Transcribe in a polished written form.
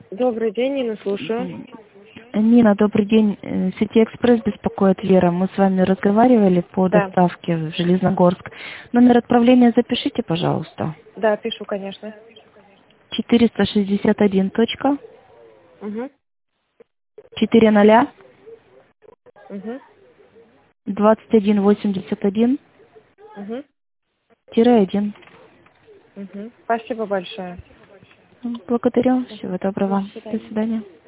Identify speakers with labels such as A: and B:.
A: Добрый день, Нина, слушаю.
B: Нина, добрый день. Сети Экспресс беспокоит Вера. Мы с вами разговаривали по
A: Да,
B: доставке в Железногорск. Номер отправления запишите, пожалуйста.
A: да, пишу, конечно.
B: 461
A: Угу,
B: 40
A: угу,
B: 2181
A: угу,
B: 1.
A: угу. Спасибо большое.
B: Благодарю. Всего
A: До
B: доброго. До
A: свидания.
B: свидания.